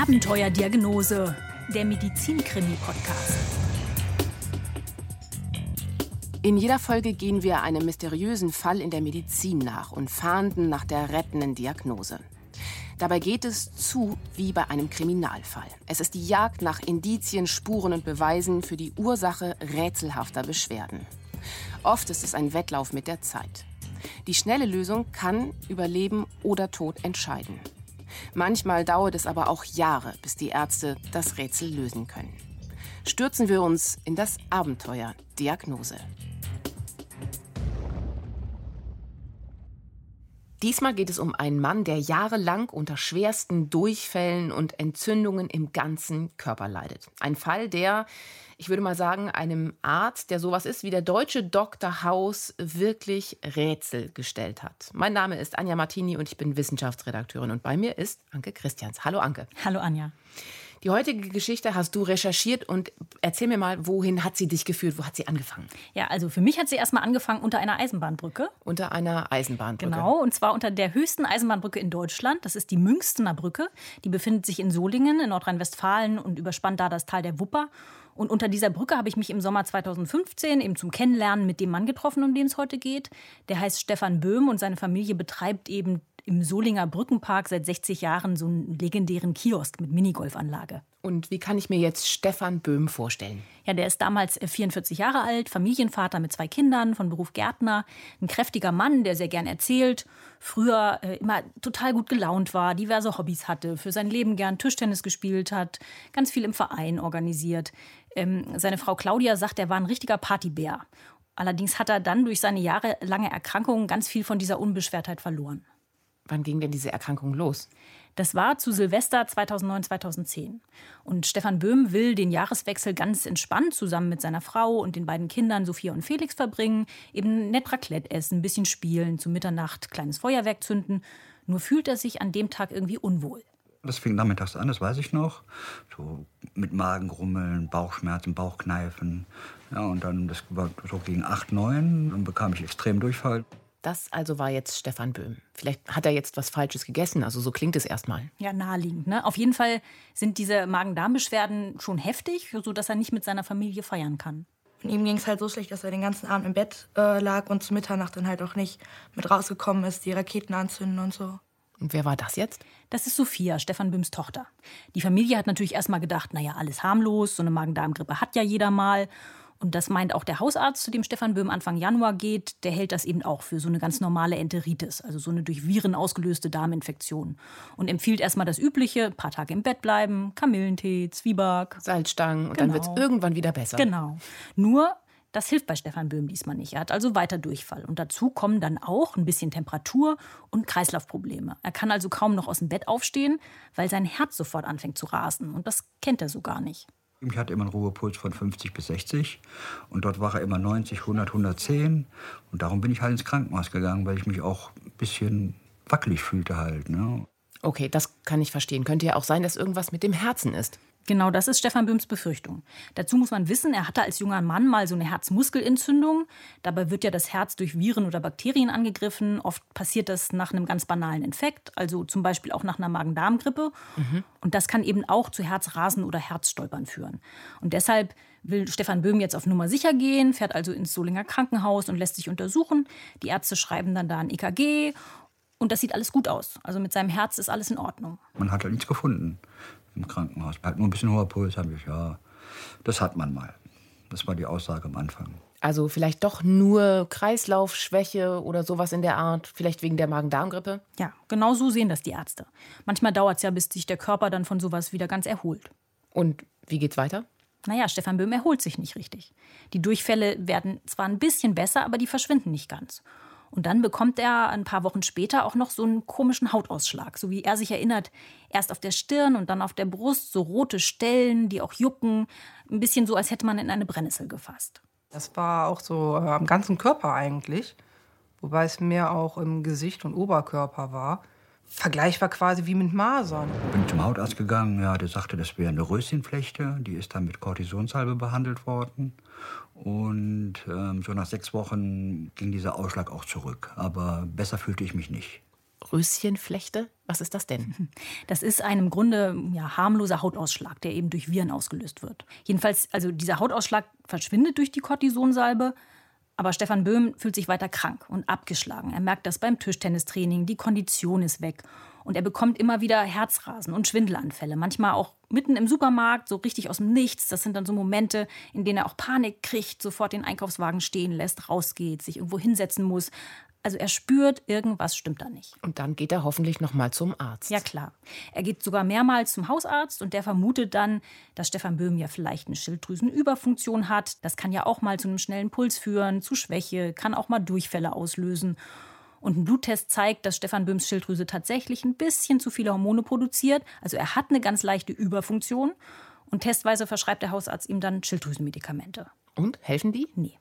Abenteuerdiagnose, der Medizin-Krimi-Podcast. In jeder Folge gehen wir einem mysteriösen Fall in der Medizin nach und fahnden nach der rettenden Diagnose. Dabei geht es zu wie bei einem Kriminalfall. Es ist die Jagd nach Indizien, Spuren und Beweisen für die Ursache rätselhafter Beschwerden. Oft ist es ein Wettlauf mit der Zeit. Die schnelle Lösung kann über Leben oder Tod entscheiden. Manchmal dauert es aber auch Jahre, bis die Ärzte das Rätsel lösen können. Stürzen wir uns in das Abenteuer Diagnose. Diesmal geht es um einen Mann, der jahrelang unter schwersten Durchfällen und Entzündungen im ganzen Körper leidet. Ein Fall, der, ich würde mal sagen, einem Arzt, der sowas ist wie der deutsche Dr. House, wirklich Rätsel gestellt hat. Mein Name ist Anja Martini und ich bin Wissenschaftsredakteurin. Und bei mir ist Anke Christians. Hallo Anke. Hallo Anja. Die heutige Geschichte hast du recherchiert und erzähl mir mal, wohin hat sie dich geführt? Wo hat sie angefangen? Ja, also für mich hat sie erstmal angefangen unter einer Eisenbahnbrücke. Unter einer Eisenbahnbrücke? Genau, und zwar unter der höchsten Eisenbahnbrücke in Deutschland. Das ist die Münchstener Brücke. Die befindet sich in Solingen in Nordrhein-Westfalen und überspannt da das Tal der Wupper. Und unter dieser Brücke habe ich mich im Sommer 2015 eben zum Kennenlernen mit dem Mann getroffen, um den es heute geht. Der heißt Stefan Böhm und seine Familie betreibt eben im Solinger Brückenpark seit 60 Jahren so einen legendären Kiosk mit Minigolfanlage. Und wie kann ich mir jetzt Stefan Böhm vorstellen? Ja, der ist damals 44 Jahre alt, Familienvater mit 2 Kindern, von Beruf Gärtner. Ein kräftiger Mann, der sehr gern erzählt. Früher immer total gut gelaunt war, diverse Hobbys hatte, für sein Leben gern Tischtennis gespielt hat, ganz viel im Verein organisiert. Seine Frau Claudia sagt, er war ein richtiger Partybär. Allerdings hat er dann durch seine jahrelange Erkrankung ganz viel von dieser Unbeschwertheit verloren. Wann ging denn diese Erkrankung los? Das war zu Silvester 2009, 2010. Und Stefan Böhm will den Jahreswechsel ganz entspannt zusammen mit seiner Frau und den beiden Kindern Sophia und Felix verbringen. Eben nett Raclette essen, ein bisschen spielen, zu Mitternacht kleines Feuerwerk zünden. Nur fühlt er sich an dem Tag irgendwie unwohl. Das fing nachmittags an, das weiß ich noch. So mit Magengrummeln, Bauchschmerzen, Bauchkneifen. Ja, und dann, das war so gegen 8, 9, dann bekam ich extrem Durchfall. Das also war jetzt Stefan Böhm. Vielleicht hat er jetzt was Falsches gegessen, also so klingt es erstmal. Ja, naheliegend, ne? Auf jeden Fall sind diese Magen-Darm-Beschwerden schon heftig, sodass er nicht mit seiner Familie feiern kann. Und ihm ging es halt so schlecht, dass er den ganzen Abend im Bett lag und zu Mitternacht dann halt auch nicht mit rausgekommen ist, die Raketen anzünden und so. Und wer war das jetzt? Das ist Sophia, Stefan Böhms Tochter. Die Familie hat natürlich erstmal gedacht, naja, alles harmlos, so eine Magen-Darm-Grippe hat ja jeder mal. Und das meint auch der Hausarzt, zu dem Stefan Böhm Anfang Januar geht. Der hält das eben auch für so eine ganz normale Enteritis, also so eine durch Viren ausgelöste Darminfektion. Und empfiehlt erstmal das Übliche, ein paar Tage im Bett bleiben, Kamillentee, Zwieback. Salzstangen und Genau. Dann wird es irgendwann wieder besser. Genau. Nur, das hilft bei Stefan Böhm diesmal nicht. Er hat also weiter Durchfall. Und dazu kommen dann auch ein bisschen Temperatur und Kreislaufprobleme. Er kann also kaum noch aus dem Bett aufstehen, weil sein Herz sofort anfängt zu rasen. Und das kennt er so gar nicht. Ich hatte immer einen Ruhepuls von 50 bis 60 und dort war er immer 90, 100, 110. Und darum bin ich halt ins Krankenhaus gegangen, weil ich mich auch ein bisschen wackelig fühlte halt. Ne? Okay, das kann ich verstehen. Könnte ja auch sein, dass irgendwas mit dem Herzen ist. Genau, das ist Stefan Böhms Befürchtung. Dazu muss man wissen, er hatte als junger Mann mal so eine Herzmuskelentzündung. Dabei wird ja das Herz durch Viren oder Bakterien angegriffen. Oft passiert das nach einem ganz banalen Infekt, also zum Beispiel auch nach einer Magen-Darm-Grippe. Und das kann eben auch zu Herzrasen oder Herzstolpern führen. Und deshalb will Stefan Böhm jetzt auf Nummer sicher gehen, fährt also ins Solinger Krankenhaus und lässt sich untersuchen. Die Ärzte schreiben dann da ein EKG und das sieht alles gut aus. Also mit seinem Herz ist alles in Ordnung. Man hat halt nichts gefunden im Krankenhaus. Halt nur ein bisschen hoher Puls, habe ich, ja. Das hat man mal. Das war die Aussage am Anfang. Also vielleicht doch nur Kreislaufschwäche oder sowas in der Art, vielleicht wegen der Magen-Darm-Grippe? Ja, genau so sehen das die Ärzte. Manchmal dauert es ja, bis sich der Körper dann von sowas wieder ganz erholt. Und wie geht's weiter? Naja, Stefan Böhm erholt sich nicht richtig. Die Durchfälle werden zwar ein bisschen besser, aber die verschwinden nicht ganz. Und dann bekommt er ein paar Wochen später auch noch so einen komischen Hautausschlag. So wie er sich erinnert, erst auf der Stirn und dann auf der Brust, so rote Stellen, die auch jucken. Ein bisschen so, als hätte man in eine Brennnessel gefasst. Das war auch so am ganzen Körper eigentlich. Wobei es mehr auch im Gesicht und Oberkörper war. Vergleichbar quasi wie mit Masern. Bin zum Hautarzt gegangen, ja, der sagte, das wäre eine Röschenflechte. Die ist dann mit Kortisonsalbe behandelt worden. Und so nach 6 Wochen ging dieser Ausschlag auch zurück. Aber besser fühlte ich mich nicht. Röschenflechte? Was ist das denn? Das ist ein im Grunde harmloser Hautausschlag, der eben durch Viren ausgelöst wird. Jedenfalls, also dieser Hautausschlag verschwindet durch die Cortisonsalbe. Aber Stefan Böhm fühlt sich weiter krank und abgeschlagen. Er merkt das beim Tischtennistraining, die Kondition ist weg. Und er bekommt immer wieder Herzrasen und Schwindelanfälle. Manchmal auch mitten im Supermarkt, so richtig aus dem Nichts. Das sind dann so Momente, in denen er auch Panik kriegt, sofort den Einkaufswagen stehen lässt, rausgeht, sich irgendwo hinsetzen muss. Also er spürt, irgendwas stimmt da nicht. Und dann geht er hoffentlich noch mal zum Arzt. Ja, klar. Er geht sogar mehrmals zum Hausarzt und der vermutet dann, dass Stefan Böhm ja vielleicht eine Schilddrüsenüberfunktion hat. Das kann ja auch mal zu einem schnellen Puls führen, zu Schwäche, kann auch mal Durchfälle auslösen. Und ein Bluttest zeigt, dass Stefan Böhms Schilddrüse tatsächlich ein bisschen zu viele Hormone produziert. Also er hat eine ganz leichte Überfunktion. Und testweise verschreibt der Hausarzt ihm dann Schilddrüsenmedikamente. Und, helfen die? Nee.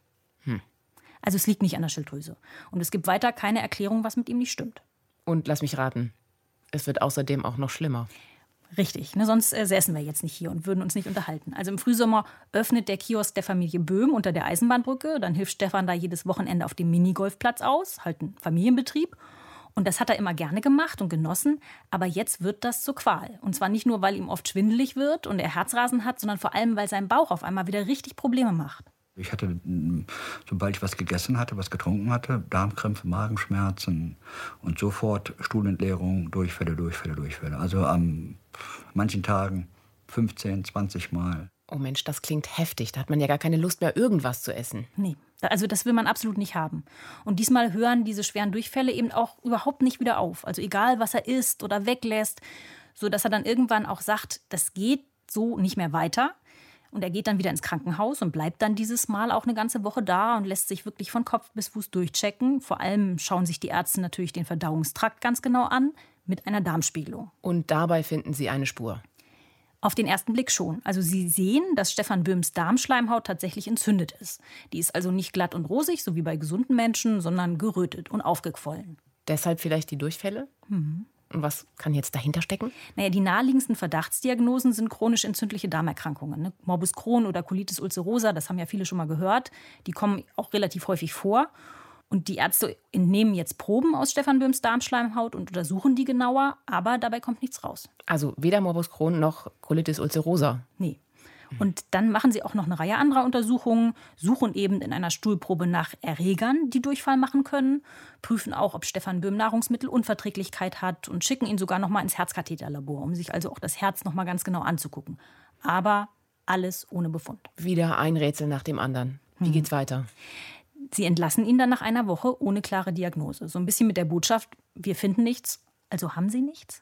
Also es liegt nicht an der Schilddrüse. Und es gibt weiter keine Erklärung, was mit ihm nicht stimmt. Und lass mich raten, es wird außerdem auch noch schlimmer. Richtig, ne? Sonst säßen wir jetzt nicht hier und würden uns nicht unterhalten. Also im Frühsommer öffnet der Kiosk der Familie Böhm unter der Eisenbahnbrücke. Dann hilft Stefan da jedes Wochenende auf dem Minigolfplatz aus, halt ein Familienbetrieb. Und das hat er immer gerne gemacht und genossen. Aber jetzt wird das zur Qual. Und zwar nicht nur, weil ihm oft schwindelig wird und er Herzrasen hat, sondern vor allem, weil sein Bauch auf einmal wieder richtig Probleme macht. Ich hatte, sobald ich was gegessen hatte, was getrunken hatte, Darmkrämpfe, Magenschmerzen und sofort Stuhlentleerung, Durchfälle. Also an manchen Tagen 15, 20 Mal. Oh Mensch, das klingt heftig. Da hat man ja gar keine Lust mehr, irgendwas zu essen. Nee, also das will man absolut nicht haben. Und diesmal hören diese schweren Durchfälle eben auch überhaupt nicht wieder auf. Also egal, was er isst oder weglässt, sodass er dann irgendwann auch sagt, das geht so nicht mehr weiter. Und er geht dann wieder ins Krankenhaus und bleibt dann dieses Mal auch eine ganze Woche da und lässt sich wirklich von Kopf bis Fuß durchchecken. Vor allem schauen sich die Ärzte natürlich den Verdauungstrakt ganz genau an mit einer Darmspiegelung. Und dabei finden sie eine Spur? Auf den ersten Blick schon. Also sie sehen, dass Stefan Böhms Darmschleimhaut tatsächlich entzündet ist. Die ist also nicht glatt und rosig, so wie bei gesunden Menschen, sondern gerötet und aufgequollen. Deshalb vielleicht die Durchfälle? Und was kann jetzt dahinter stecken? Naja, die naheliegendsten Verdachtsdiagnosen sind chronisch entzündliche Darmerkrankungen. Ne? Morbus Crohn oder Colitis ulcerosa, das haben ja viele schon mal gehört. Die kommen auch relativ häufig vor. Und die Ärzte entnehmen jetzt Proben aus Stefan Böhms Darmschleimhaut und untersuchen die genauer, aber dabei kommt nichts raus. Also weder Morbus Crohn noch Colitis ulcerosa? Nee. Und dann machen sie auch noch eine Reihe anderer Untersuchungen, suchen eben in einer Stuhlprobe nach Erregern, die Durchfall machen können, prüfen auch, ob Stefan Böhm Nahrungsmittelunverträglichkeit hat und schicken ihn sogar noch mal ins Herzkatheterlabor, um sich also auch das Herz noch mal ganz genau anzugucken. Aber alles ohne Befund. Wieder ein Rätsel nach dem anderen. Wie geht's weiter? Sie entlassen ihn dann nach einer Woche ohne klare Diagnose. So ein bisschen mit der Botschaft, wir finden nichts, also haben Sie nichts.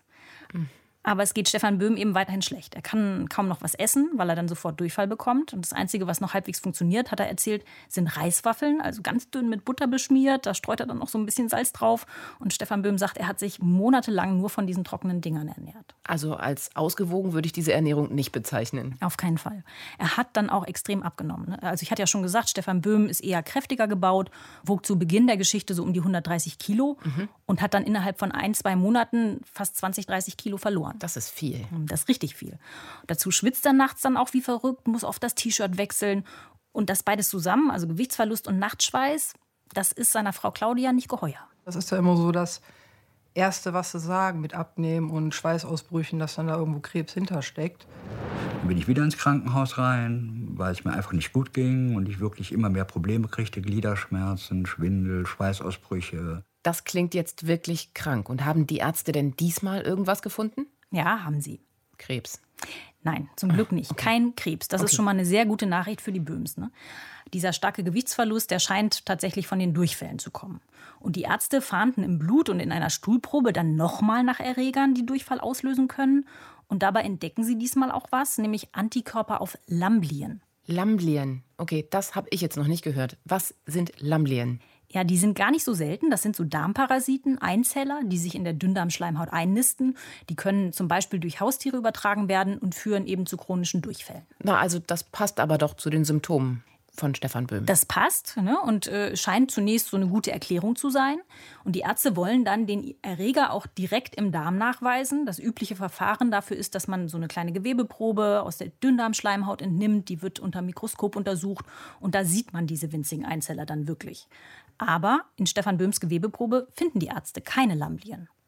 Aber es geht Stefan Böhm eben weiterhin schlecht. Er kann kaum noch was essen, weil er dann sofort Durchfall bekommt. Und das Einzige, was noch halbwegs funktioniert, hat er erzählt, sind Reiswaffeln, also ganz dünn mit Butter beschmiert. Da streut er dann noch so ein bisschen Salz drauf. Und Stefan Böhm sagt, er hat sich monatelang nur von diesen trockenen Dingern ernährt. Also als ausgewogen würde ich diese Ernährung nicht bezeichnen. Auf keinen Fall. Er hat dann auch extrem abgenommen. Also ich hatte ja schon gesagt, Stefan Böhm ist eher kräftiger gebaut, wog zu Beginn der Geschichte so um die 130 Kilo und hat dann innerhalb von 1-2 Monaten fast 20, 30 Kilo verloren. Das ist viel. Das ist richtig viel. Dazu schwitzt er nachts dann auch wie verrückt, muss oft das T-Shirt wechseln. Und das beides zusammen, also Gewichtsverlust und Nachtschweiß, das ist seiner Frau Claudia nicht geheuer. Das ist ja immer so das Erste, was sie sagen mit Abnehmen und Schweißausbrüchen, dass dann da irgendwo Krebs hintersteckt. Dann bin ich wieder ins Krankenhaus rein, weil es mir einfach nicht gut ging und ich wirklich immer mehr Probleme kriegte, Gliederschmerzen, Schwindel, Schweißausbrüche. Das klingt jetzt wirklich krank. Und haben die Ärzte denn diesmal irgendwas gefunden? Ja, haben sie. Krebs. Nein, zum Glück nicht. Okay. Kein Krebs. Das ist schon mal eine sehr gute Nachricht für die Böhms. Ne? Dieser starke Gewichtsverlust, der scheint tatsächlich von den Durchfällen zu kommen. Und die Ärzte fahnden im Blut und in einer Stuhlprobe dann nochmal nach Erregern, die Durchfall auslösen können. Und dabei entdecken sie diesmal auch was, nämlich Antikörper auf Lamblien. Lamblien. Okay, das habe ich jetzt noch nicht gehört. Was sind Lamblien? Ja, die sind gar nicht so selten. Das sind so Darmparasiten, Einzeller, die sich in der Dünndarmschleimhaut einnisten. Die können zum Beispiel durch Haustiere übertragen werden und führen eben zu chronischen Durchfällen. Na, also das passt aber doch zu den Symptomen von Stefan Böhm. Das passt, ne? Und scheint zunächst so eine gute Erklärung zu sein. Und die Ärzte wollen dann den Erreger auch direkt im Darm nachweisen. Das übliche Verfahren dafür ist, dass man so eine kleine Gewebeprobe aus der Dünndarmschleimhaut entnimmt. Die wird unter Mikroskop untersucht. Und da sieht man diese winzigen Einzeller dann wirklich. Aber in Stefan Böhms Gewebeprobe finden die Ärzte keine Lamblien.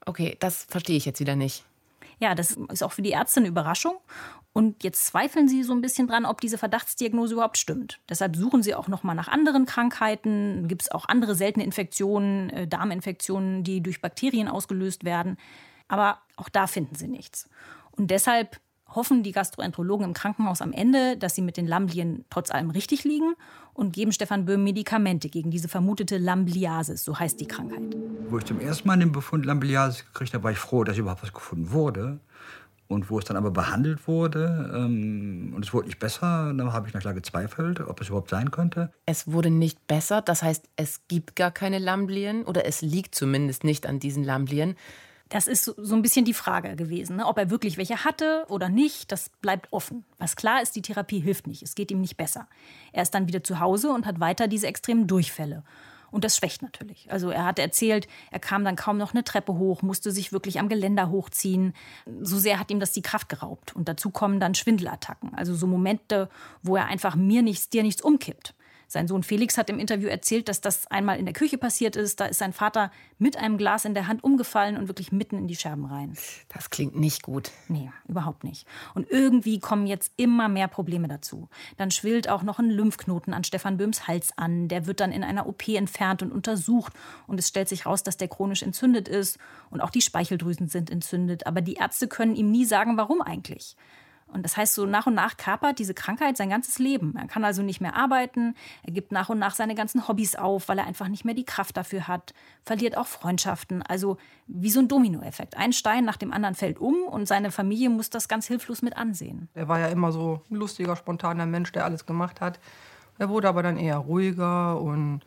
Okay, das verstehe ich jetzt wieder nicht. Ja, das ist auch für die Ärzte eine Überraschung. Und jetzt zweifeln sie so ein bisschen dran, ob diese Verdachtsdiagnose überhaupt stimmt. Deshalb suchen sie auch noch mal nach anderen Krankheiten. Gibt es auch andere seltene Infektionen, Darminfektionen, die durch Bakterien ausgelöst werden. Aber auch da finden sie nichts. Und deshalb hoffen die Gastroenterologen im Krankenhaus am Ende, dass sie mit den Lamblien trotz allem richtig liegen und geben Stefan Böhm Medikamente gegen diese vermutete Lambliasis, so heißt die Krankheit. Wo ich zum ersten Mal den Befund Lambliasis gekriegt habe, war ich froh, dass überhaupt was gefunden wurde. Und wo es dann aber behandelt wurde und es wurde nicht besser, dann habe ich na klar gezweifelt, ob es überhaupt sein könnte. Es wurde nicht besser, das heißt, es gibt gar keine Lamblien oder es liegt zumindest nicht an diesen Lamblien. Das ist so ein bisschen die Frage gewesen, ne? Ob er wirklich welche hatte oder nicht, das bleibt offen. Was klar ist, die Therapie hilft nicht, es geht ihm nicht besser. Er ist dann wieder zu Hause und hat weiter diese extremen Durchfälle. Und das schwächt natürlich. Also er hat erzählt, er kam dann kaum noch eine Treppe hoch, musste sich wirklich am Geländer hochziehen. So sehr hat ihm das die Kraft geraubt. Und dazu kommen dann Schwindelattacken. Also so Momente, wo er einfach dir nichts umkippt. Sein Sohn Felix hat im Interview erzählt, dass das einmal in der Küche passiert ist. Da ist sein Vater mit einem Glas in der Hand umgefallen und wirklich mitten in die Scherben rein. Das klingt nicht gut. Nee, überhaupt nicht. Und irgendwie kommen jetzt immer mehr Probleme dazu. Dann schwillt auch noch ein Lymphknoten an Stefan Böhms Hals an. Der wird dann in einer OP entfernt und untersucht. Und es stellt sich raus, dass der chronisch entzündet ist. Und auch die Speicheldrüsen sind entzündet. Aber die Ärzte können ihm nie sagen, warum eigentlich. Und das heißt, so nach und nach kapert diese Krankheit sein ganzes Leben. Er kann also nicht mehr arbeiten. Er gibt nach und nach seine ganzen Hobbys auf, weil er einfach nicht mehr die Kraft dafür hat. Verliert auch Freundschaften. Also wie so ein Dominoeffekt. Ein Stein nach dem anderen fällt um und seine Familie muss das ganz hilflos mit ansehen. Er war ja immer so ein lustiger, spontaner Mensch, der alles gemacht hat. Er wurde aber dann eher ruhiger und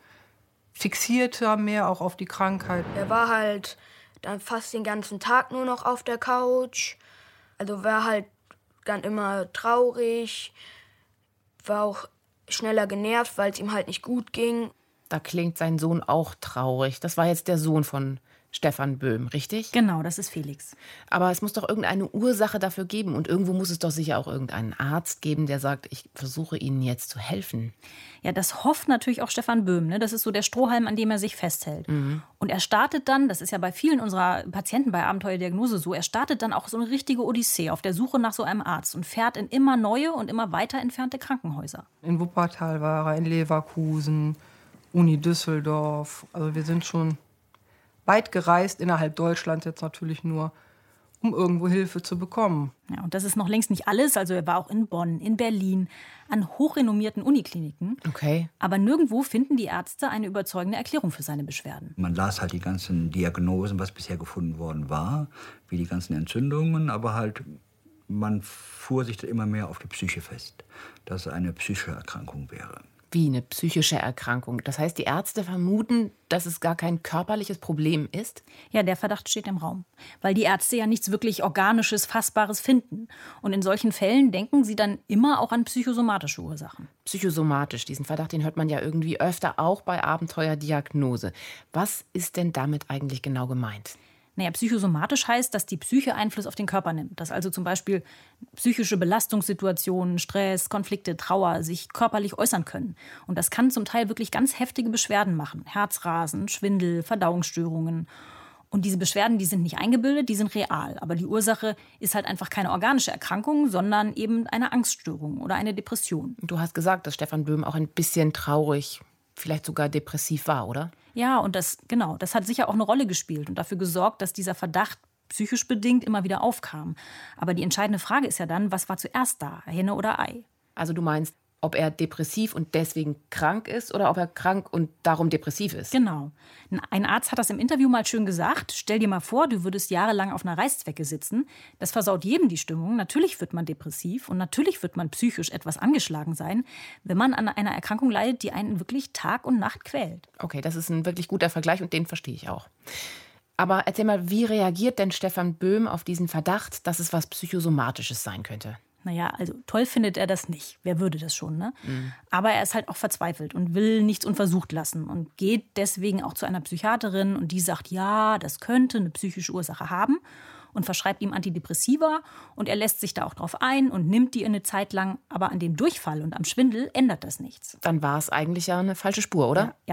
fixierter mehr auch auf die Krankheit. Er war halt dann fast den ganzen Tag nur noch auf der Couch. Also war halt dann immer traurig, war auch schneller genervt, weil es ihm halt nicht gut ging. Da klingt sein Sohn auch traurig. Das war jetzt der Sohn von Stefan Böhm, richtig? Genau, das ist Felix. Aber es muss doch irgendeine Ursache dafür geben. Und irgendwo muss es doch sicher auch irgendeinen Arzt geben, der sagt, ich versuche Ihnen jetzt zu helfen. Ja, das hofft natürlich auch Stefan Böhm. Ne? Das ist so der Strohhalm, an dem er sich festhält. Und er startet dann, das ist ja bei vielen unserer Patienten bei Abenteuerdiagnose so, er startet dann auch so eine richtige Odyssee auf der Suche nach so einem Arzt und fährt in immer neue und immer weiter entfernte Krankenhäuser. In Wuppertal war er, in Leverkusen, Uni Düsseldorf. Also wir sind schon weit gereist, innerhalb Deutschlands jetzt natürlich nur, um irgendwo Hilfe zu bekommen. Ja, und das ist noch längst nicht alles. Also er war auch in Bonn, in Berlin, an hochrenommierten Unikliniken. Okay. Aber nirgendwo finden die Ärzte eine überzeugende Erklärung für seine Beschwerden. Man las halt die ganzen Diagnosen, was bisher gefunden worden war, wie die ganzen Entzündungen, aber halt man fuhr sich da immer mehr auf die Psyche fest, dass es eine psychische Erkrankung wäre. Wie eine psychische Erkrankung. Das heißt, die Ärzte vermuten, dass es gar kein körperliches Problem ist? Ja, der Verdacht steht im Raum. Weil die Ärzte ja nichts wirklich Organisches, Fassbares finden. Und in solchen Fällen denken sie dann immer auch an psychosomatische Ursachen. Psychosomatisch, diesen Verdacht, den hört man ja irgendwie öfter, auch bei Abenteuerdiagnose. Was ist denn damit eigentlich genau gemeint? Naja, psychosomatisch heißt, dass die Psyche Einfluss auf den Körper nimmt. Dass also zum Beispiel psychische Belastungssituationen, Stress, Konflikte, Trauer sich körperlich äußern können. Und das kann zum Teil wirklich ganz heftige Beschwerden machen. Herzrasen, Schwindel, Verdauungsstörungen. Und diese Beschwerden, die sind nicht eingebildet, die sind real. Aber die Ursache ist halt einfach keine organische Erkrankung, sondern eben eine Angststörung oder eine Depression. Du hast gesagt, dass Stefan Böhm auch ein bisschen traurig, vielleicht sogar depressiv war, oder? Ja, und das hat sicher auch eine Rolle gespielt und dafür gesorgt, dass dieser Verdacht psychisch bedingt immer wieder aufkam. Aber die entscheidende Frage ist ja dann, was war zuerst da, Henne oder Ei? Also du meinst, ob er depressiv und deswegen krank ist oder ob er krank und darum depressiv ist? Genau. Ein Arzt hat das im Interview mal schön gesagt. Stell dir mal vor, du würdest jahrelang auf einer Reißzwecke sitzen. Das versaut jedem die Stimmung. Natürlich wird man depressiv und natürlich wird man psychisch etwas angeschlagen sein, wenn man an einer Erkrankung leidet, die einen wirklich Tag und Nacht quält. Okay, das ist ein wirklich guter Vergleich und den verstehe ich auch. Aber erzähl mal, wie reagiert denn Stefan Böhm auf diesen Verdacht, dass es was Psychosomatisches sein könnte? Naja, also toll findet er das nicht. Wer würde das schon, ne? Aber er ist halt auch verzweifelt und will nichts unversucht lassen und geht deswegen auch zu einer Psychiaterin und die sagt, ja, das könnte eine psychische Ursache haben und verschreibt ihm Antidepressiva und er lässt sich da auch drauf ein und nimmt die eine Zeit lang, aber an dem Durchfall und am Schwindel ändert das nichts. Dann war es eigentlich ja eine falsche Spur, oder? Ja.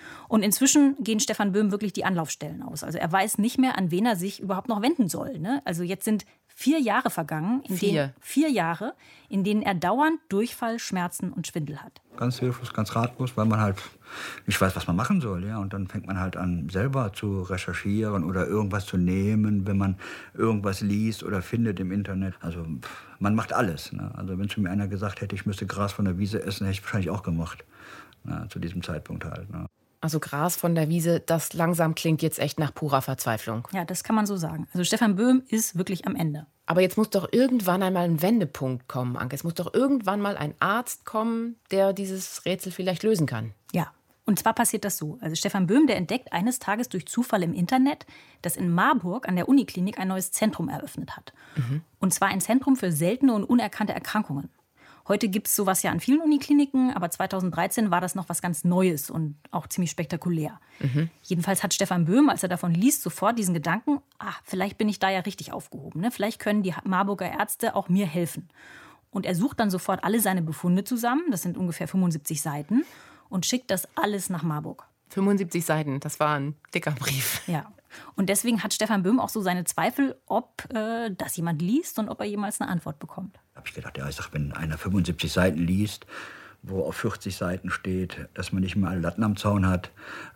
Und inzwischen gehen Stefan Böhm wirklich die Anlaufstellen aus. Also er weiß nicht mehr, an wen er sich überhaupt noch wenden soll. Ne? Also jetzt sind 4 Jahre vergangen, 4 Jahre, in denen er dauernd Durchfall, Schmerzen und Schwindel hat. Ganz hilflos, ganz ratlos, weil man halt nicht weiß, was man machen soll. Ja? Und dann fängt man halt an, selber zu recherchieren oder irgendwas zu nehmen, wenn man irgendwas liest oder findet im Internet. Also man macht alles. Ne? Also wenn zu mir einer gesagt hätte, ich müsste Gras von der Wiese essen, hätte ich wahrscheinlich auch gemacht. Ja, zu diesem Zeitpunkt halt. Ne? Also Gras von der Wiese, das langsam klingt jetzt echt nach purer Verzweiflung. Ja, das kann man so sagen. Also Stefan Böhm ist wirklich am Ende. Aber jetzt muss doch irgendwann einmal ein Wendepunkt kommen, Anke. Es muss doch irgendwann mal ein Arzt kommen, der dieses Rätsel vielleicht lösen kann. Ja, und zwar passiert das so. Also Stefan Böhm, der entdeckt eines Tages durch Zufall im Internet, dass in Marburg an der Uniklinik ein neues Zentrum eröffnet hat. Und zwar ein Zentrum für seltene und unerkannte Erkrankungen. Heute gibt es sowas ja an vielen Unikliniken, aber 2013 war das noch was ganz Neues und auch ziemlich spektakulär. Jedenfalls hat Stefan Böhm, als er davon liest, sofort diesen Gedanken, vielleicht bin ich da ja richtig aufgehoben. Ne? Vielleicht können die Marburger Ärzte auch mir helfen. Und er sucht dann sofort alle seine Befunde zusammen, das sind ungefähr 75 Seiten, und schickt das alles nach Marburg. 75 Seiten, das war ein dicker Brief. Ja. Und deswegen hat Stefan Böhm auch so seine Zweifel, ob das jemand liest und ob er jemals eine Antwort bekommt. Da habe ich gedacht, ja, ich sag, wenn einer 75 Seiten liest, wo auf 40 Seiten steht, dass man nicht mal alle Latten am Zaun hat,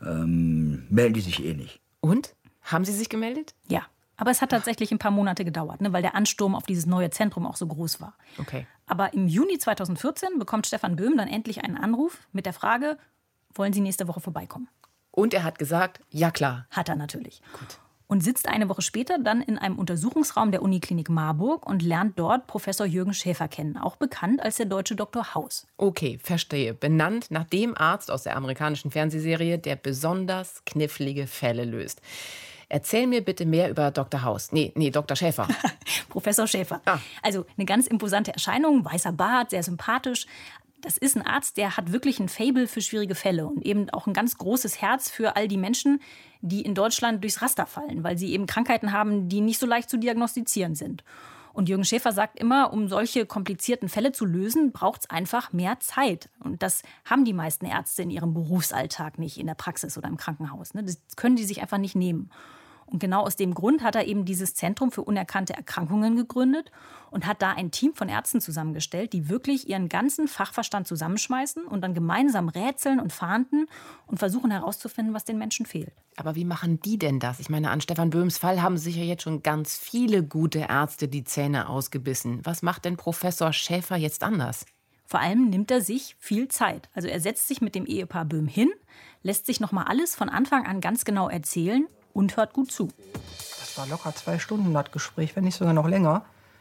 melden die sich eh nicht. Und? Haben Sie sich gemeldet? Ja, aber es hat tatsächlich ein paar Monate gedauert, ne, weil der Ansturm auf dieses neue Zentrum auch so groß war. Okay. Aber im Juni 2014 bekommt Stefan Böhm dann endlich einen Anruf mit der Frage, wollen Sie nächste Woche vorbeikommen? Und er hat gesagt, ja klar. Hat er natürlich. Gut. Und sitzt eine Woche später dann in einem Untersuchungsraum der Uniklinik Marburg und lernt dort Professor Jürgen Schäfer kennen, auch bekannt als der deutsche Dr. House. Okay, verstehe. Benannt nach dem Arzt aus der amerikanischen Fernsehserie, der besonders knifflige Fälle löst. Erzähl mir bitte mehr über Dr. House. Nee, Dr. Schäfer. Professor Schäfer. Also eine ganz imposante Erscheinung, weißer Bart, sehr sympathisch. Das ist ein Arzt, der hat wirklich ein Faible für schwierige Fälle und eben auch ein ganz großes Herz für all die Menschen, die in Deutschland durchs Raster fallen, weil sie eben Krankheiten haben, die nicht so leicht zu diagnostizieren sind. Und Jürgen Schäfer sagt immer, um solche komplizierten Fälle zu lösen, braucht es einfach mehr Zeit. Und das haben die meisten Ärzte in ihrem Berufsalltag nicht, in der Praxis oder im Krankenhaus. Das können die sich einfach nicht nehmen. Und genau aus dem Grund hat er eben dieses Zentrum für unerkannte Erkrankungen gegründet und hat da ein Team von Ärzten zusammengestellt, die wirklich ihren ganzen Fachverstand zusammenschmeißen und dann gemeinsam rätseln und fahnden und versuchen herauszufinden, was den Menschen fehlt. Aber wie machen die denn das? Ich meine, an Stefan Böhms Fall haben sich ja jetzt schon ganz viele gute Ärzte die Zähne ausgebissen. Was macht denn Professor Schäfer jetzt anders? Vor allem nimmt er sich viel Zeit. Also er setzt sich mit dem Ehepaar Böhm hin, lässt sich noch mal alles von Anfang an ganz genau erzählen und hört gut zu. Das war locker 2 Stunden, das Gespräch, wenn nicht sogar noch länger.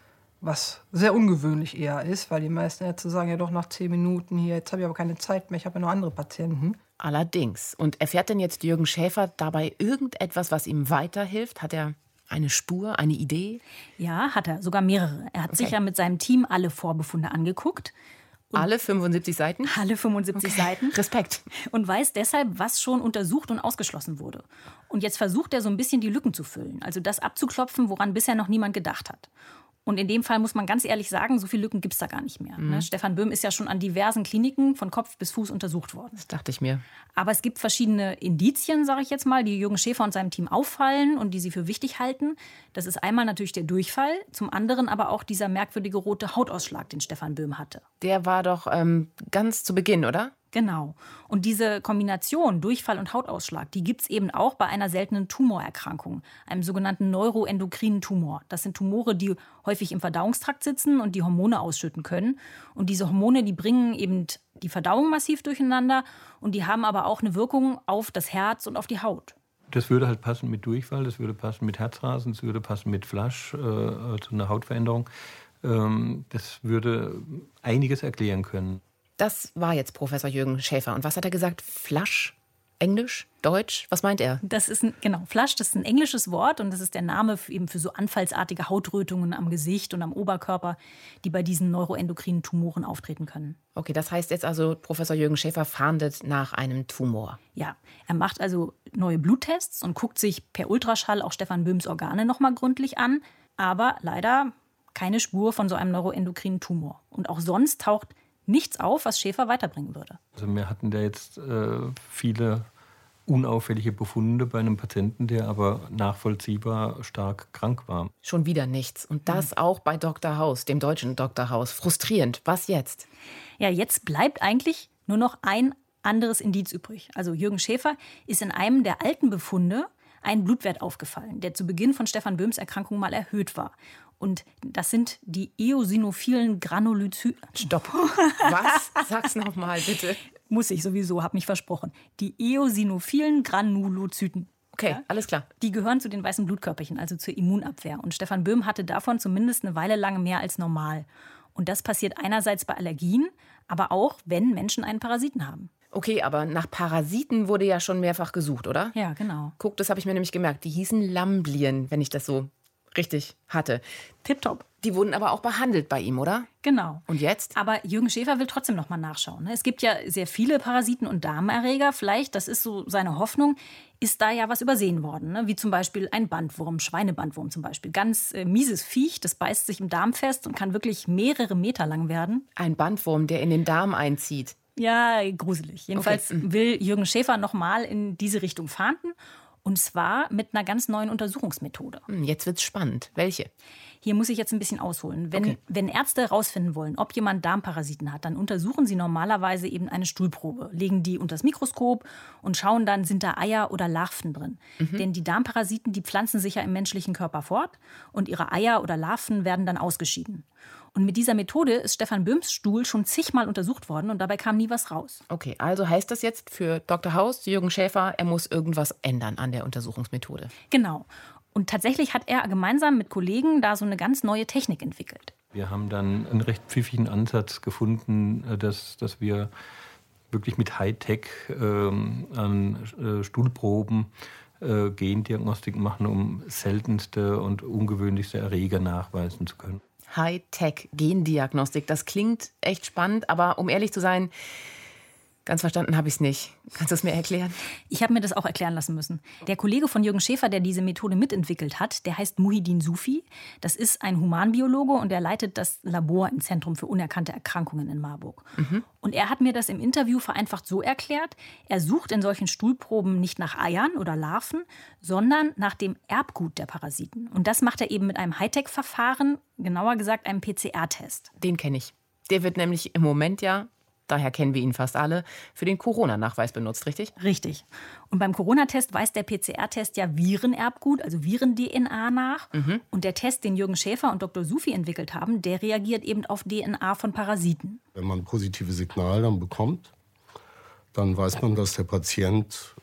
Was sehr ungewöhnlich eher ist, weil die meisten Ärzte sagen ja doch nach 10 Minuten hier, jetzt habe ich aber keine Zeit mehr, ich habe ja noch andere Patienten. Allerdings. Und erfährt denn jetzt Jürgen Schäfer dabei irgendetwas, was ihm weiterhilft? Hat er eine Spur, eine Idee? Ja, hat er, sogar mehrere. Er hat sich ja mit seinem Team alle Vorbefunde angeguckt. Alle 75 Seiten? Alle 75 Seiten. Respekt. Und weiß deshalb, was schon untersucht und ausgeschlossen wurde. Und jetzt versucht er so ein bisschen die Lücken zu füllen. Also das abzuklopfen, woran bisher noch niemand gedacht hat. Und in dem Fall muss man ganz ehrlich sagen, so viele Lücken gibt es da gar nicht mehr. Ne? Stefan Böhm ist ja schon an diversen Kliniken von Kopf bis Fuß untersucht worden. Das dachte ich mir. Aber es gibt verschiedene Indizien, sage ich jetzt mal, die Jürgen Schäfer und seinem Team auffallen und die sie für wichtig halten. Das ist einmal natürlich der Durchfall, zum anderen aber auch dieser merkwürdige rote Hautausschlag, den Stefan Böhm hatte. Der war doch ganz zu Beginn, oder? Genau. Und diese Kombination Durchfall und Hautausschlag, die gibt es eben auch bei einer seltenen Tumorerkrankung, einem sogenannten neuroendokrinen Tumor. Das sind Tumore, die häufig im Verdauungstrakt sitzen und die Hormone ausschütten können. Und diese Hormone, die bringen eben die Verdauung massiv durcheinander und die haben aber auch eine Wirkung auf das Herz und auf die Haut. Das würde halt passen mit Durchfall, das würde passen mit Herzrasen, das würde passen mit Flasch, zu einer Hautveränderung. Das würde einiges erklären können. Das war jetzt Professor Jürgen Schäfer. Und was hat er gesagt? Flasch? Englisch? Deutsch? Was meint er? Das ist Flasch, das ist ein englisches Wort und das ist der Name eben für so anfallsartige Hautrötungen am Gesicht und am Oberkörper, die bei diesen neuroendokrinen Tumoren auftreten können. Okay, das heißt jetzt also, Professor Jürgen Schäfer fahndet nach einem Tumor. Ja, er macht also neue Bluttests und guckt sich per Ultraschall auch Stefan Böhms Organe noch mal gründlich an. Aber leider keine Spur von so einem neuroendokrinen Tumor. Und auch sonst taucht nichts auf, was Schäfer weiterbringen würde. Also wir hatten da jetzt viele unauffällige Befunde bei einem Patienten, der aber nachvollziehbar stark krank war. Schon wieder nichts. Und das auch bei Dr. Haus, dem deutschen Dr. Haus. Frustrierend. Was jetzt? Ja, jetzt bleibt eigentlich nur noch ein anderes Indiz übrig. Also Jürgen Schäfer ist in einem der alten Befunde ein Blutwert aufgefallen, der zu Beginn von Stefan Böhms Erkrankung mal erhöht war. Und das sind die eosinophilen Granulozyten. Stopp. Was? Sag's noch mal, bitte. Muss ich sowieso, habe mich versprochen. Die eosinophilen Granulozyten. Okay, Ja? alles klar. Die gehören zu den weißen Blutkörperchen, also zur Immunabwehr. Und Stefan Böhm hatte davon zumindest eine Weile lang mehr als normal. Und das passiert einerseits bei Allergien, aber auch, wenn Menschen einen Parasiten haben. Okay, aber nach Parasiten wurde ja schon mehrfach gesucht, oder? Ja, genau. Guck, das habe ich mir nämlich gemerkt. Die hießen Lamblien, wenn ich das so richtig hatte. Tipptopp. Die wurden aber auch behandelt bei ihm, oder? Genau. Und jetzt? Aber Jürgen Schäfer will trotzdem noch mal nachschauen. Es gibt ja sehr viele Parasiten und Darmerreger. Vielleicht, das ist so seine Hoffnung, ist da ja was übersehen worden. Wie zum Beispiel ein Bandwurm, Schweinebandwurm zum Beispiel. Ganz mieses Viech, das beißt sich im Darm fest und kann wirklich mehrere Meter lang werden. Ein Bandwurm, der in den Darm einzieht. Ja, gruselig. Jedenfalls will Jürgen Schäfer noch mal in diese Richtung fahnden. Und zwar mit einer ganz neuen Untersuchungsmethode. Jetzt wird's spannend. Welche? Hier muss ich jetzt ein bisschen ausholen. Wenn Ärzte herausfinden wollen, ob jemand Darmparasiten hat, dann untersuchen sie normalerweise eben eine Stuhlprobe, legen die unter das Mikroskop und schauen dann, sind da Eier oder Larven drin. Denn die Darmparasiten, die pflanzen sich ja im menschlichen Körper fort und ihre Eier oder Larven werden dann ausgeschieden. Und mit dieser Methode ist Stefan Böhms Stuhl schon zigmal untersucht worden und dabei kam nie was raus. Okay, also heißt das jetzt für Dr. Haus, Jürgen Schäfer, er muss irgendwas ändern an der Untersuchungsmethode? Genau. Und tatsächlich hat er gemeinsam mit Kollegen da so eine ganz neue Technik entwickelt. Wir haben dann einen recht pfiffigen Ansatz gefunden, dass wir wirklich mit Hightech an Stuhlproben Gendiagnostik machen, um seltenste und ungewöhnlichste Erreger nachweisen zu können. Hightech-Gendiagnostik, das klingt echt spannend, aber um ehrlich zu sein, ganz verstanden habe ich es nicht. Kannst du es mir erklären? Ich habe mir das auch erklären lassen müssen. Der Kollege von Jürgen Schäfer, der diese Methode mitentwickelt hat, der heißt Muhyiddin Sufi. Das ist ein Humanbiologe und er leitet das Labor im Zentrum für unerkannte Erkrankungen in Marburg. Und er hat mir das im Interview vereinfacht so erklärt, er sucht in solchen Stuhlproben nicht nach Eiern oder Larven, sondern nach dem Erbgut der Parasiten. Und das macht er eben mit einem Hightech-Verfahren, genauer gesagt einem PCR-Test. Den kenne ich. Der wird nämlich im Moment ja, daher kennen wir ihn fast alle, für den Corona-Nachweis benutzt, richtig? Richtig. Und beim Corona-Test weist der PCR-Test ja Virenerbgut, also Viren-DNA nach. Und der Test, den Jürgen Schäfer und Dr. Sufi entwickelt haben, der reagiert eben auf DNA von Parasiten. Wenn man ein positives Signal dann bekommt, dann weiß man, dass der Patient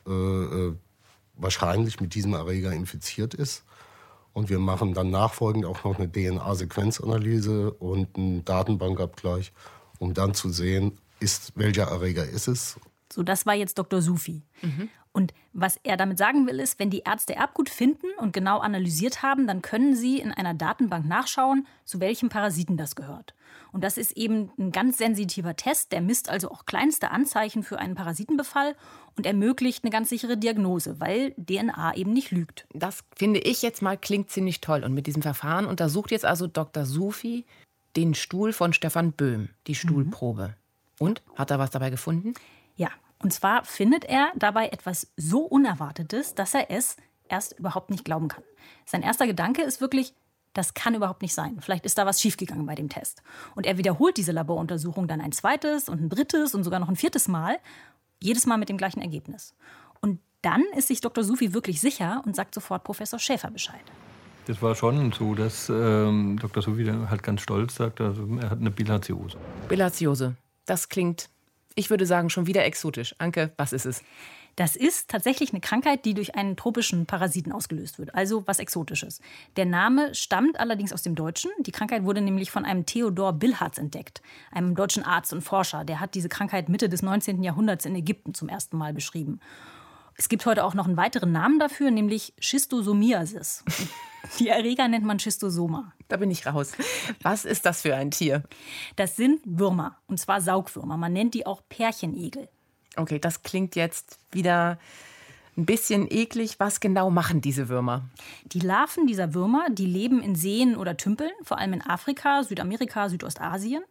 wahrscheinlich mit diesem Erreger infiziert ist. Und wir machen dann nachfolgend auch noch eine DNA-Sequenzanalyse und einen Datenbankabgleich, um dann zu sehen, welcher Erreger ist es. So, das war jetzt Dr. Sufi. Und was er damit sagen will, ist, wenn die Ärzte Erbgut finden und genau analysiert haben, dann können sie in einer Datenbank nachschauen, zu welchem Parasiten das gehört. Und das ist eben ein ganz sensitiver Test, der misst also auch kleinste Anzeichen für einen Parasitenbefall und ermöglicht eine ganz sichere Diagnose, weil DNA eben nicht lügt. Das finde ich jetzt mal klingt ziemlich toll. Und mit diesem Verfahren untersucht jetzt also Dr. Sufi den Stuhl von Stefan Böhm, die Stuhlprobe. Und? Hat er was dabei gefunden? Ja, und zwar findet er dabei etwas so Unerwartetes, dass er es erst überhaupt nicht glauben kann. Sein erster Gedanke ist wirklich, das kann überhaupt nicht sein. Vielleicht ist da was schiefgegangen bei dem Test. Und er wiederholt diese Laboruntersuchung dann ein zweites und ein drittes und sogar noch ein viertes Mal. Jedes Mal mit dem gleichen Ergebnis. Und dann ist sich Dr. Sufi wirklich sicher und sagt sofort Professor Schäfer Bescheid. Das war schon so, dass Dr. Sufi halt ganz stolz sagt, also er hat eine Bilharziose. Bilharziose, das klingt, ich würde sagen, schon wieder exotisch. Anke, was ist es? Das ist tatsächlich eine Krankheit, die durch einen tropischen Parasiten ausgelöst wird, also was Exotisches. Der Name stammt allerdings aus dem Deutschen. Die Krankheit wurde nämlich von einem Theodor Bilharz entdeckt, einem deutschen Arzt und Forscher. Der hat diese Krankheit Mitte des 19. Jahrhunderts in Ägypten zum ersten Mal beschrieben. Es gibt heute auch noch einen weiteren Namen dafür, nämlich Schistosomiasis. Die Erreger nennt man Schistosoma. Da bin ich raus. Was ist das für ein Tier? Das sind Würmer, und zwar Saugwürmer. Man nennt die auch Pärchenegel. Okay, das klingt jetzt wieder ein bisschen eklig. Was genau machen diese Würmer? Die Larven dieser Würmer, die leben in Seen oder Tümpeln, vor allem in Afrika, Südamerika, Südostasien.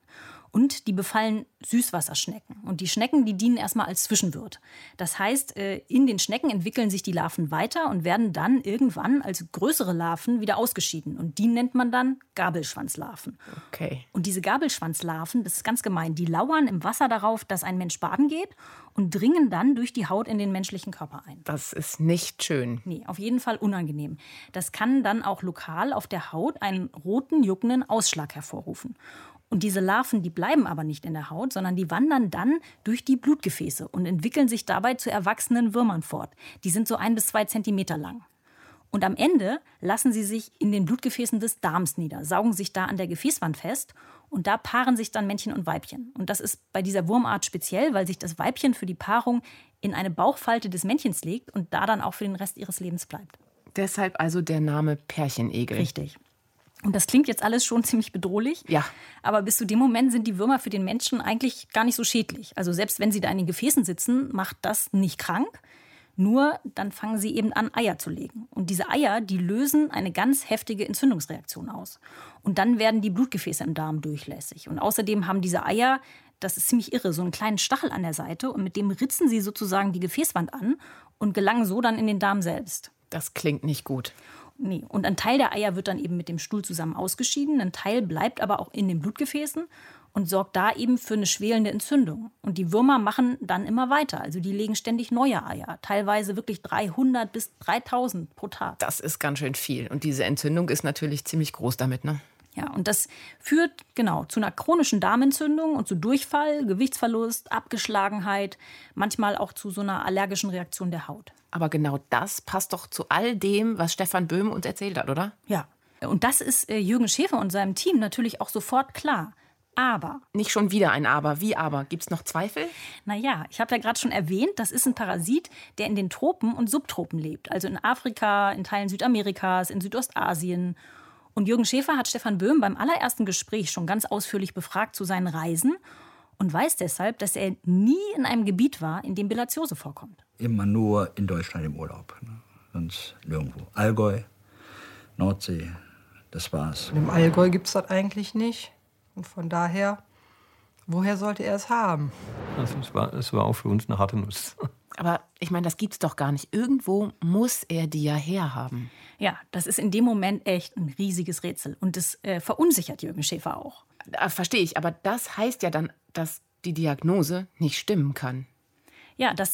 Und die befallen Süßwasserschnecken. Und die Schnecken, die dienen erstmal als Zwischenwirt. Das heißt, in den Schnecken entwickeln sich die Larven weiter und werden dann irgendwann als größere Larven wieder ausgeschieden. Und die nennt man dann Gabelschwanzlarven. Okay. Und diese Gabelschwanzlarven, das ist ganz gemein, die lauern im Wasser darauf, dass ein Mensch baden geht und dringen dann durch die Haut in den menschlichen Körper ein. Das ist nicht schön. Nee, auf jeden Fall unangenehm. Das kann dann auch lokal auf der Haut einen roten, juckenden Ausschlag hervorrufen. Und diese Larven, die bleiben aber nicht in der Haut, sondern die wandern dann durch die Blutgefäße und entwickeln sich dabei zu erwachsenen Würmern fort. Die sind so 1 bis 2 Zentimeter lang. Und am Ende lassen sie sich in den Blutgefäßen des Darms nieder, saugen sich da an der Gefäßwand fest und da paaren sich dann Männchen und Weibchen. Und das ist bei dieser Wurmart speziell, weil sich das Weibchen für die Paarung in eine Bauchfalte des Männchens legt und da dann auch für den Rest ihres Lebens bleibt. Deshalb also der Name Pärchenegel. Richtig. Und das klingt jetzt alles schon ziemlich bedrohlich. Ja. Aber bis zu dem Moment sind die Würmer für den Menschen eigentlich gar nicht so schädlich. Also selbst wenn sie da in den Gefäßen sitzen, macht das nicht krank. Nur dann fangen sie eben an, Eier zu legen. Und diese Eier, die lösen eine ganz heftige Entzündungsreaktion aus. Und dann werden die Blutgefäße im Darm durchlässig. Und außerdem haben diese Eier, das ist ziemlich irre, so einen kleinen Stachel an der Seite. Und mit dem ritzen sie sozusagen die Gefäßwand an und gelangen so dann in den Darm selbst. Das klingt nicht gut. Nee. Und ein Teil der Eier wird dann eben mit dem Stuhl zusammen ausgeschieden. Ein Teil bleibt aber auch in den Blutgefäßen und sorgt da eben für eine schwelende Entzündung. Und die Würmer machen dann immer weiter. Also die legen ständig neue Eier. Teilweise wirklich 300 bis 3000 pro Tag. Das ist ganz schön viel. Und diese Entzündung ist natürlich ziemlich groß damit, ne? Ja, und das führt genau zu einer chronischen Darmentzündung und zu Durchfall, Gewichtsverlust, Abgeschlagenheit, manchmal auch zu so einer allergischen Reaktion der Haut. Aber genau das passt doch zu all dem, was Stefan Böhm uns erzählt hat, oder? Ja, und das ist Jürgen Schäfer und seinem Team natürlich auch sofort klar. Aber. Nicht schon wieder ein Aber. Wie aber? Gibt's noch Zweifel? Naja, ich habe ja gerade schon erwähnt, das ist ein Parasit, der in den Tropen und Subtropen lebt. Also in Afrika, in Teilen Südamerikas, in Südostasien. Und Jürgen Schäfer hat Stefan Böhm beim allerersten Gespräch schon ganz ausführlich befragt zu seinen Reisen und weiß deshalb, dass er nie in einem Gebiet war, in dem Bilharziose vorkommt. Immer nur in Deutschland im Urlaub, ne? Sonst nirgendwo. Allgäu, Nordsee, das war's. Im Allgäu gibt es das eigentlich nicht. Und von daher, woher sollte er es haben? Also es war auch für uns eine harte Nuss. Aber ich meine, das gibt's doch gar nicht. Irgendwo muss er die ja herhaben. Ja, das ist in dem Moment echt ein riesiges Rätsel. Und das verunsichert Jürgen Schäfer auch. Verstehe ich, aber das heißt ja dann, dass die Diagnose nicht stimmen kann. Ja, das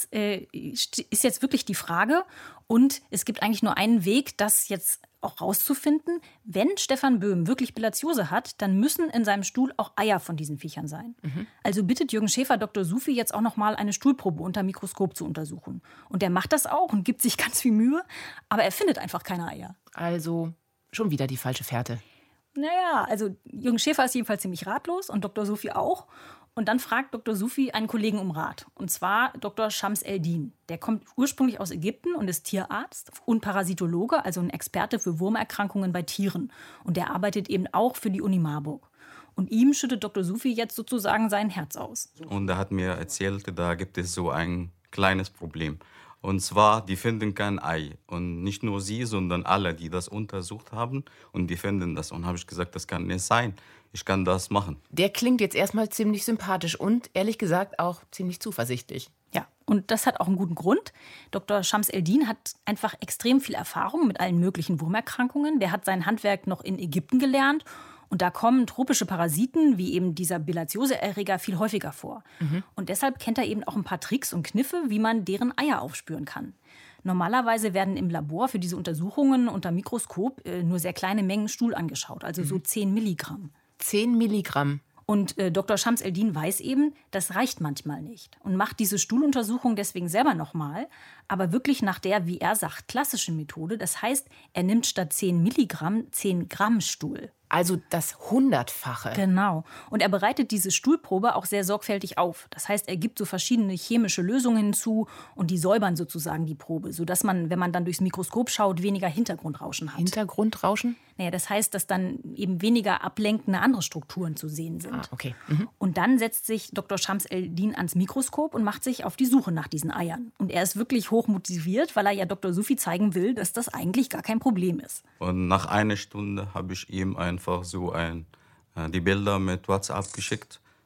ist jetzt wirklich die Frage. Und es gibt eigentlich nur einen Weg, das jetzt auch rauszufinden. Wenn Stefan Böhm wirklich Bilharziose hat, dann müssen in seinem Stuhl auch Eier von diesen Viechern sein. Also bittet Jürgen Schäfer Dr. Sufi jetzt auch noch mal eine Stuhlprobe unter Mikroskop zu untersuchen. Und der macht das auch und gibt sich ganz viel Mühe, aber er findet einfach keine Eier. Also schon wieder die falsche Fährte. Naja, also Jürgen Schäfer ist jedenfalls ziemlich ratlos und Dr. Sufi auch. Und dann fragt Dr. Sufi einen Kollegen um Rat. Und zwar Dr. Shams El-Din. Der kommt ursprünglich aus Ägypten und ist Tierarzt und Parasitologe, also ein Experte für Wurmerkrankungen bei Tieren. Und der arbeitet eben auch für die Uni Marburg. Und ihm schüttet Dr. Sufi jetzt sozusagen sein Herz aus. Und er hat mir erzählt, da gibt es so ein kleines Problem. Und zwar, die finden kein Ei. Und nicht nur sie, sondern alle, die das untersucht haben. Und die finden das. Und habe ich gesagt, das kann nicht sein. Ich kann das machen. Der klingt jetzt erstmal ziemlich sympathisch und ehrlich gesagt auch ziemlich zuversichtlich. Ja, und das hat auch einen guten Grund. Dr. Shams El-Din hat einfach extrem viel Erfahrung mit allen möglichen Wurmerkrankungen. Der hat sein Handwerk noch in Ägypten gelernt. Und da kommen tropische Parasiten, wie eben dieser Bilharziose-Erreger, viel häufiger vor. Und deshalb kennt er eben auch ein paar Tricks und Kniffe, wie man deren Eier aufspüren kann. Normalerweise werden im Labor für diese Untersuchungen unter Mikroskop nur sehr kleine Mengen Stuhl angeschaut, also so 10 Milligramm. 10 Milligramm. Und Dr. Shams El-Din weiß eben, das reicht manchmal nicht und macht diese Stuhluntersuchung deswegen selber nochmal, aber wirklich nach der, wie er sagt, klassischen Methode. Das heißt, er nimmt statt 10 Milligramm 10 Gramm Stuhl. Also das 100-fache. Genau. Und er bereitet diese Stuhlprobe auch sehr sorgfältig auf. Das heißt, er gibt so verschiedene chemische Lösungen hinzu und die säubern sozusagen die Probe, sodass man, wenn man dann durchs Mikroskop schaut, weniger Hintergrundrauschen hat. Hintergrundrauschen? Naja, das heißt, dass dann eben weniger ablenkende andere Strukturen zu sehen sind. Ah, okay. Und dann setzt sich Dr. Shams El-Din ans Mikroskop und macht sich auf die Suche nach diesen Eiern. Und er ist wirklich hoch motiviert, weil er ja Dr. Sufi zeigen will, dass das eigentlich gar kein Problem ist. Und nach einer Stunde habe ich ihm einfach so die Bilder mit WhatsApp geschickt.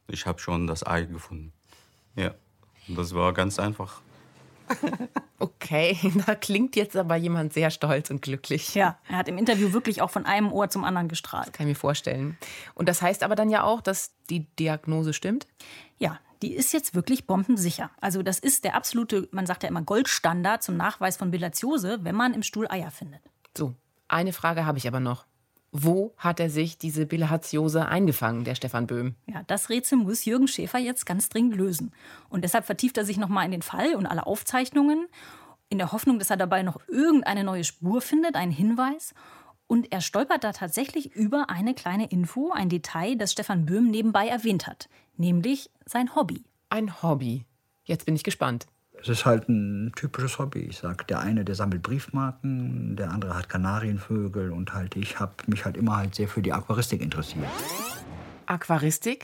ich habe schon das Ei gefunden. Ja, das war ganz einfach. Okay, da klingt jetzt aber jemand sehr stolz und glücklich. Ja, er hat im Interview wirklich auch von einem Ohr zum anderen gestrahlt. Kann ich mir vorstellen. Und das heißt aber dann ja auch, dass die Diagnose stimmt? Ja, die ist jetzt wirklich bombensicher. Also das ist der absolute, man sagt ja immer Goldstandard zum Nachweis von Bilharziose, wenn man im Stuhl Eier findet. So, eine Frage habe ich aber noch. Wo hat er sich diese Bilharziose eingefangen, der Stefan Böhm? Ja, das Rätsel muss Jürgen Schäfer jetzt ganz dringend lösen. Und deshalb vertieft er sich nochmal in den Fall und alle Aufzeichnungen, in der Hoffnung, dass er dabei noch irgendeine neue Spur findet, einen Hinweis. Und er stolpert da tatsächlich über eine kleine Info, ein Detail, das Stefan Böhm nebenbei erwähnt hat. Nämlich sein Hobby. Ein Hobby. Jetzt bin ich gespannt. Es ist halt ein typisches Hobby. Ich sag, der eine, der sammelt Briefmarken, der andere hat Kanarienvögel und halt ich habe mich halt immer halt sehr für die Aquaristik interessiert. Aquaristik?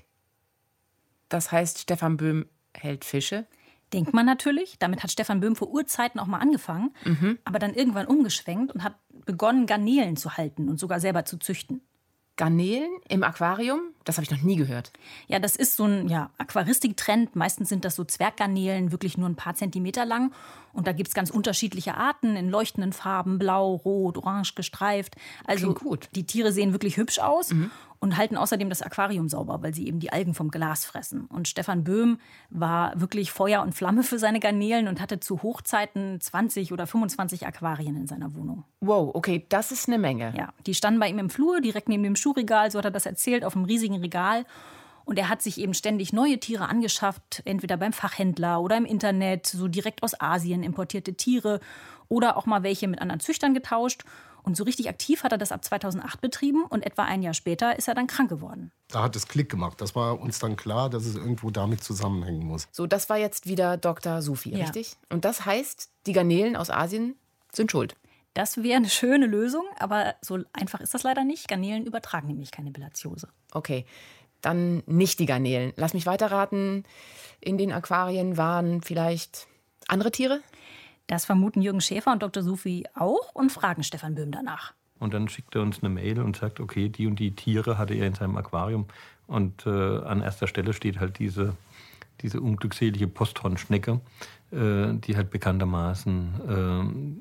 Das heißt, Stefan Böhm hält Fische? Denkt man natürlich. Damit hat Stefan Böhm vor Urzeiten auch mal angefangen, aber dann irgendwann umgeschwenkt und hat begonnen, Garnelen zu halten und sogar selber zu züchten. Garnelen im Aquarium? Das habe ich noch nie gehört. Ja, das ist so ein Aquaristik-Trend. Meistens sind das so Zwerggarnelen, wirklich nur ein paar Zentimeter lang. Und da gibt es ganz unterschiedliche Arten in leuchtenden Farben, blau, rot, orange gestreift. Also klingt gut. Die Tiere sehen wirklich hübsch aus und halten außerdem das Aquarium sauber, weil sie eben die Algen vom Glas fressen. Und Stefan Böhm war wirklich Feuer und Flamme für seine Garnelen und hatte zu Hochzeiten 20 oder 25 Aquarien in seiner Wohnung. Wow, okay, das ist eine Menge. Ja, die standen bei ihm im Flur, direkt neben dem Schuhregal, so hat er das erzählt, auf einem riesigen Regal. Und er hat sich eben ständig neue Tiere angeschafft, entweder beim Fachhändler oder im Internet, so direkt aus Asien importierte Tiere oder auch mal welche mit anderen Züchtern getauscht. Und so richtig aktiv hat er das ab 2008 betrieben und etwa ein Jahr später ist er dann krank geworden. Da hat es Klick gemacht. Das war uns dann klar, dass es irgendwo damit zusammenhängen muss. So, das war jetzt wieder Dr. Sufi, Ja. richtig? Und das heißt, die Garnelen aus Asien sind schuld. Das wäre eine schöne Lösung, aber so einfach ist das leider nicht. Garnelen übertragen nämlich keine Bilharziose. Okay, dann nicht die Garnelen. Lass mich weiterraten. In den Aquarien waren vielleicht andere Tiere? Das vermuten Jürgen Schäfer und Dr. Sufi auch und fragen Stefan Böhm danach. Und dann schickt er uns eine Mail und sagt, okay, die und die Tiere hatte er in seinem Aquarium. Und an erster Stelle steht halt diese unglückselige Posthornschnecke, die halt bekanntermaßen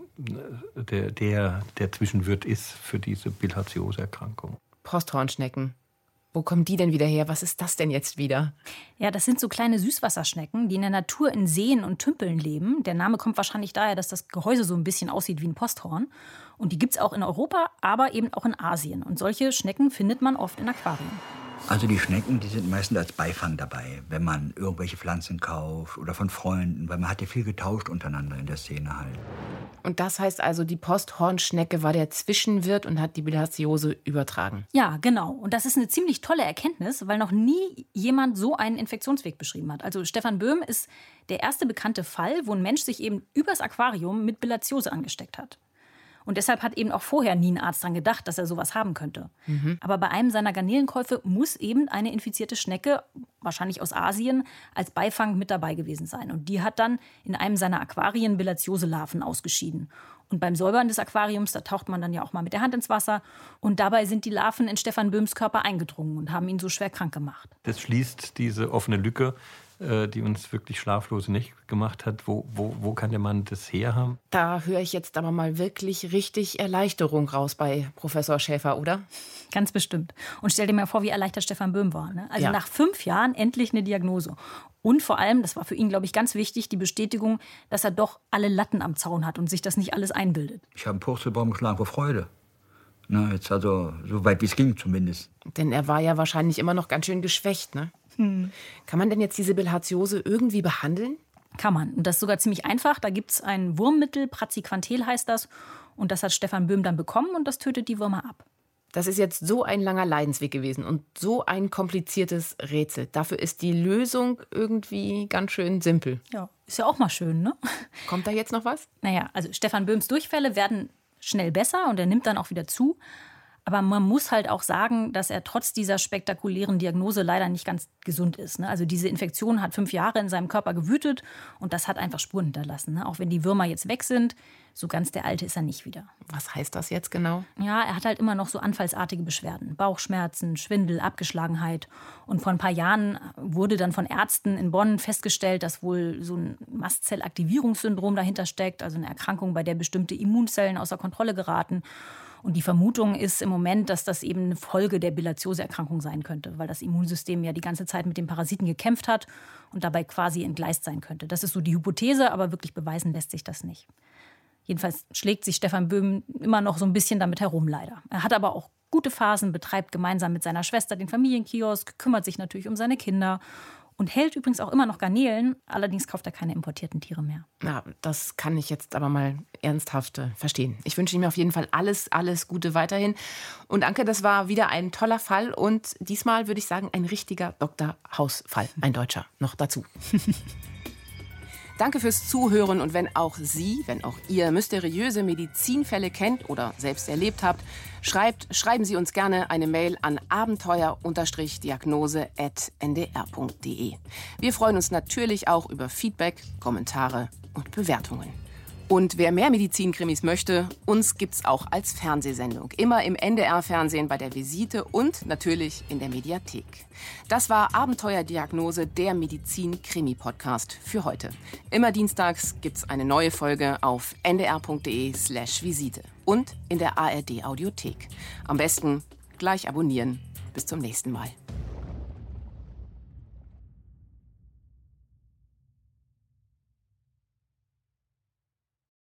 der Zwischenwirt ist für diese Bilharziose-Erkrankung. Posthornschnecken. Wo kommen die denn wieder her? Was ist das denn jetzt wieder? Ja, das sind so kleine Süßwasserschnecken, die in der Natur in Seen und Tümpeln leben. Der Name kommt wahrscheinlich daher, dass das Gehäuse so ein bisschen aussieht wie ein Posthorn. Und die gibt es auch in Europa, aber eben auch in Asien. Und solche Schnecken findet man oft in Aquarien. Also die Schnecken, die sind meistens als Beifang dabei, wenn man irgendwelche Pflanzen kauft oder von Freunden, weil man hat ja viel getauscht untereinander in der Szene halt. Und das heißt also, die Posthornschnecke war der Zwischenwirt und hat die Bilharziose übertragen. Ja, genau. Und das ist eine ziemlich tolle Erkenntnis, weil noch nie jemand so einen Infektionsweg beschrieben hat. Also Stefan Böhm ist der erste bekannte Fall, wo ein Mensch sich eben übers Aquarium mit Bilharziose angesteckt hat. Und deshalb hat eben auch vorher nie ein Arzt daran gedacht, dass er sowas haben könnte. Aber bei einem seiner Garnelenkäufe muss eben eine infizierte Schnecke, wahrscheinlich aus Asien, als Beifang mit dabei gewesen sein. Und die hat dann in einem seiner Aquarien Bilharziose-Larven ausgeschieden. Und beim Säubern des Aquariums, da taucht man dann ja auch mal mit der Hand ins Wasser. Und dabei sind die Larven in Stefan Böhms Körper eingedrungen und haben ihn so schwer krank gemacht. Das schließt diese offene Lücke, die uns wirklich schlaflose Nächte gemacht hat. Wo kann der Mann das her haben? Da höre ich jetzt aber mal wirklich richtig Erleichterung raus bei Professor Schäfer, oder? Ganz bestimmt. Und stell dir mal vor, wie erleichtert Stefan Böhm war. Ne? Also Ja. nach 5 Jahren endlich eine Diagnose. Und vor allem, das war für ihn, glaube ich, ganz wichtig, die Bestätigung, dass er doch alle Latten am Zaun hat und sich das nicht alles einbildet. Ich habe einen Purzelbaum geschlagen vor Freude. Na, jetzt also so weit wie es ging zumindest. Denn er war ja wahrscheinlich immer noch ganz schön geschwächt, ne? Kann man denn jetzt diese Bilharziose irgendwie behandeln? Kann man. Und das ist sogar ziemlich einfach. Da gibt es ein Wurmmittel, Praziquantel heißt das. Und das hat Stefan Böhm dann bekommen und das tötet die Würmer ab. Das ist jetzt so ein langer Leidensweg gewesen und so ein kompliziertes Rätsel. Dafür ist die Lösung irgendwie ganz schön simpel. Ja, ist ja auch mal schön, ne? Kommt da jetzt noch was? Naja, also Stefan Böhms Durchfälle werden schnell besser und er nimmt dann auch wieder zu. Aber man muss halt auch sagen, dass er trotz dieser spektakulären Diagnose leider nicht ganz gesund ist. Also diese Infektion hat 5 Jahre in seinem Körper gewütet und das hat einfach Spuren hinterlassen. Auch wenn die Würmer jetzt weg sind, so ganz der Alte ist er nicht wieder. Was heißt das jetzt genau? Ja, er hat halt immer noch so anfallsartige Beschwerden. Bauchschmerzen, Schwindel, Abgeschlagenheit. Und vor ein paar Jahren wurde dann von Ärzten in Bonn festgestellt, dass wohl so ein Mastzellaktivierungssyndrom dahinter steckt. Also eine Erkrankung, bei der bestimmte Immunzellen außer Kontrolle geraten. Und die Vermutung ist im Moment, dass das eben eine Folge der Bilharziose-Erkrankung sein könnte, weil das Immunsystem ja die ganze Zeit mit den Parasiten gekämpft hat und dabei quasi entgleist sein könnte. Das ist so die Hypothese, aber wirklich beweisen lässt sich das nicht. Jedenfalls schlägt sich Stefan Böhm immer noch so ein bisschen damit herum, leider. Er hat aber auch gute Phasen, betreibt gemeinsam mit seiner Schwester den Familienkiosk, kümmert sich natürlich um seine Kinder und hält übrigens auch immer noch Garnelen. Allerdings kauft er keine importierten Tiere mehr. Na, das kann ich jetzt aber mal ernsthaft verstehen. Ich wünsche ihm auf jeden Fall alles Gute weiterhin. Und Anke, das war wieder ein toller Fall und diesmal würde ich sagen, ein richtiger Dr. Haus-Fall. Ein Deutscher noch dazu. Danke fürs Zuhören und wenn auch ihr mysteriöse Medizinfälle kennt oder selbst erlebt habt, schreiben Sie uns gerne eine Mail an abenteuer-diagnose@ndr.de. Wir freuen uns natürlich auch über Feedback, Kommentare und Bewertungen. Und wer mehr Medizinkrimis möchte, uns gibt's auch als Fernsehsendung. Immer im NDR-Fernsehen bei der Visite und natürlich in der Mediathek. Das war Abenteuerdiagnose, der Medizin-Krimi-Podcast für heute. Immer dienstags gibt's eine neue Folge auf ndr.de/Visite und in der ARD-Audiothek. Am besten gleich abonnieren. Bis zum nächsten Mal.